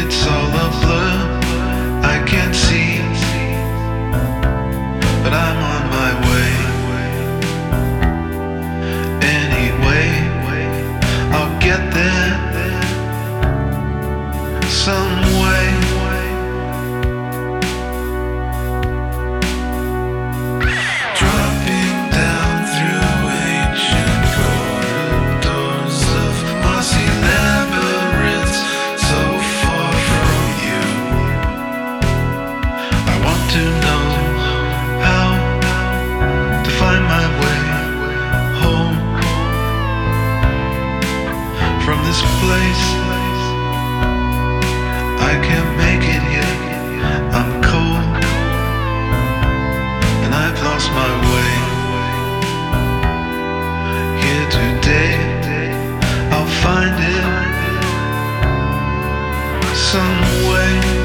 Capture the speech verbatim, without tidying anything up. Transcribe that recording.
It's all a blur, I can't see, but I'm on my way. Anyway, I'll get there some way. Dropping down through ancient corridors of mossy labyrinths, so far from you. I want to know how to find my way home from this place. I can't make it here, I'm cold, and I've lost my way. Here today, I'll find it some way.